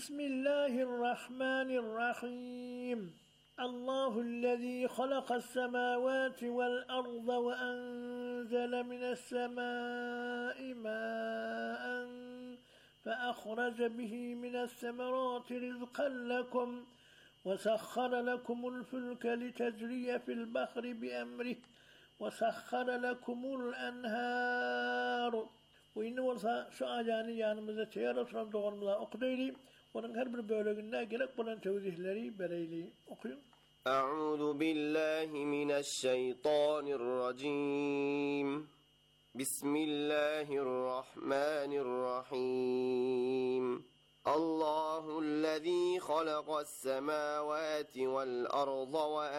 N: Bismillahirrahmanirrahim. Allahu'llezî halaqas-semâvâti vel-arda ve enzele mine's-semâi mâ'an fe ahrece bihi mine's-semerâti rizqan lekum وسخر لكم الفلك لتجري في البحر بأمره وسخر لكم الأنهار. وإن ورsa şu ayany yanımıza teýär oturan doganymyza okudyly. Onun her bir böleginde gerek bolan tewzihleri bereyli. Okuyun.
O: أعوذ بالله من الشيطان الرجيم بسم الله الرحمن الرحيم الله الذي خلق السماوات والأرض